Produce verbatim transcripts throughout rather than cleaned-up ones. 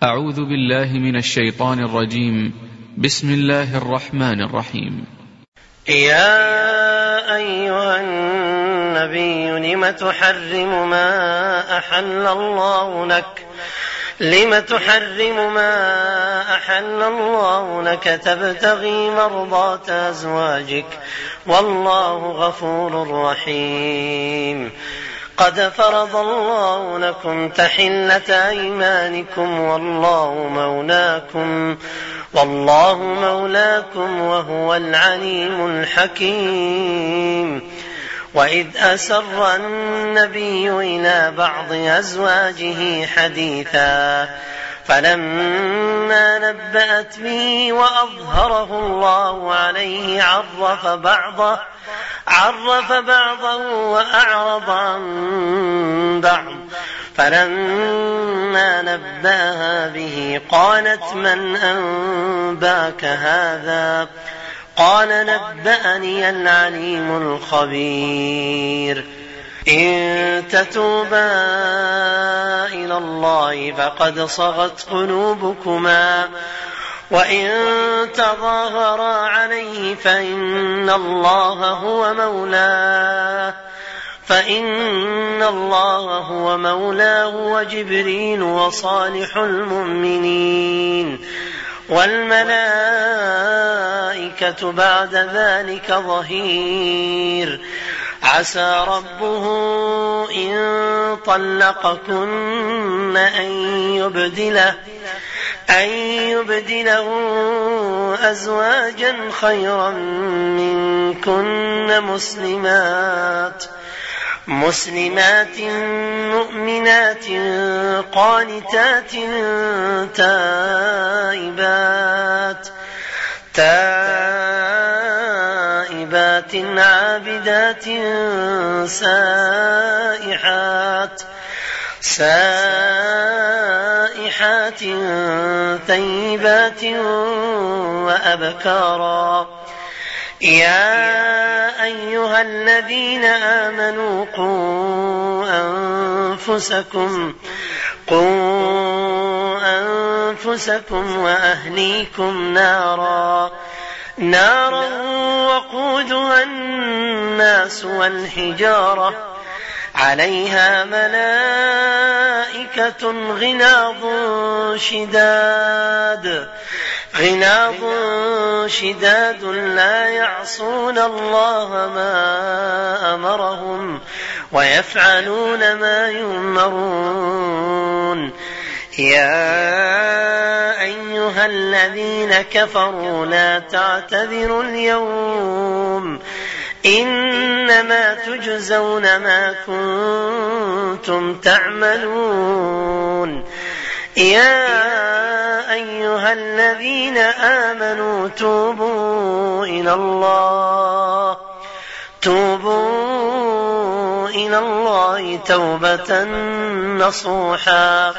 أعوذ بالله من الشيطان الرجيم. بسم الله الرحمن الرحيم. يا أيها النبي لم تحرم ما أحل الله لك لم تحرم ما أحل الله لك تبتغي مرضات أزواجك والله غفور رحيم. قد فرض الله لكم تحلة أيمانكم والله مولاكم والله مولاكم وهو العليم الحكيم. وإذ أسر النبي إلى بعض أزواجه حديثا فلما نبأت به وأظهره الله عليه عرف بعضه عرف بعضه وأعرض عن بعض. فلما نبأها به قالت من أنباك هذا؟ قال نبأني العليم الخبير. إن تتوبا إلى الله فقد صغت قلوبكما وإن تظاهرا عليه فإن الله هو مولاه فإن الله هو مولاه وجبريل وصالح المؤمنين والملائكة بعد ذلك ظهير. عسى ربه إن طلقكن أن يبدله أن يبدله أزواجا خيرا منكن مسلمات مسلمات مؤمنات قانتات تائبات تائبات عابدات سائحات سائحات ثيبات وأبكارا. يا أيها الذين آمنوا قوا أنفسكم قوا أنفسكم وأهليكم نارا نارا وقودها الناس والحجارة عليها ملائكة غلاظ شداد غلاظ شداد لا يعصون الله ما أمرهم ويفعلون ما يؤمرون. يا أيها الذين كفروا لا تعتذروا اليوم إنما تجزون ما كنتم تعملون. يا أيها الذين آمنوا توبوا إلى الله توبوا إلى الله توبة نصوحا.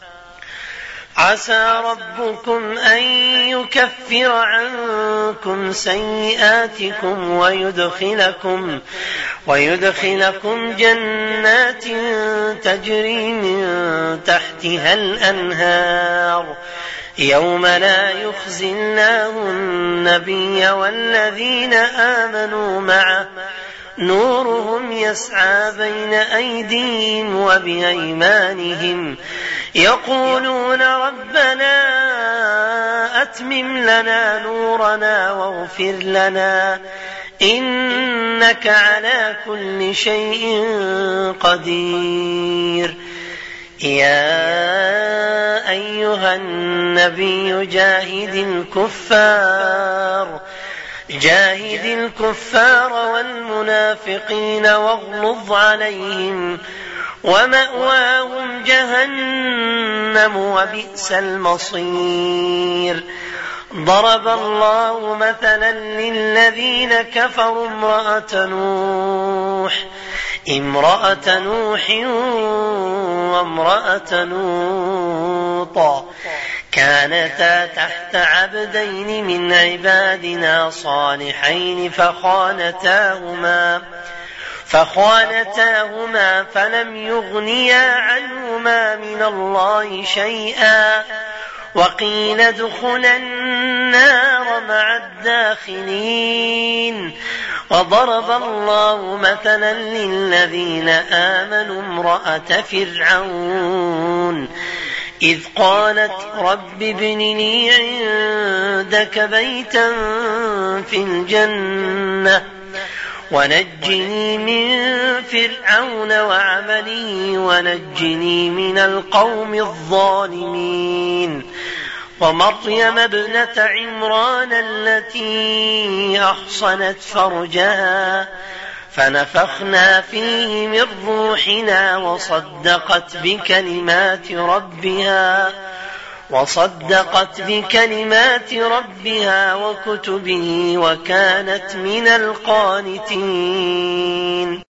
عسى ربكم أن يكفر عنكم سيئاتكم ويدخلكم ويدخلكم جنات تجري من تحتها الأنهار يوم لا يخزي الله النبي والذين آمنوا معه نورهم يسعى بين أيديهم وبأيمانهم يقولون ربنا أتمم لنا نورنا واغفر لنا إنك على كل شيء قدير. يا أيها النبي جاهد الكفار جاهد الكفار والمنافقين واغلظ عليهم ومأواهم جهنم وبئس المصير. ضرب الله مثلا للذين كفروا امرأة نوح امرأة نوح وامرأة لوط كانتا تحت عبدين من عبادنا صالحين فخانتاهما فخانتاهما فلم يغنيا عنهما من الله شيئا وقيل ادخلا النار مع الداخلين. وضرب الله مثلا للذين آمنوا امرأة فرعون إذ قالت رب ابن لي عندك بيتا في الجنة ونجني من فرعون وعمله ونجني من القوم الظالمين. ومريم ابنة عمران التي أحصنت فرجها فنفخنا فيه من روحنا وصدقت بكلمات ربها وصدقت بكلمات ربها وكتبه وكانت من القانتين.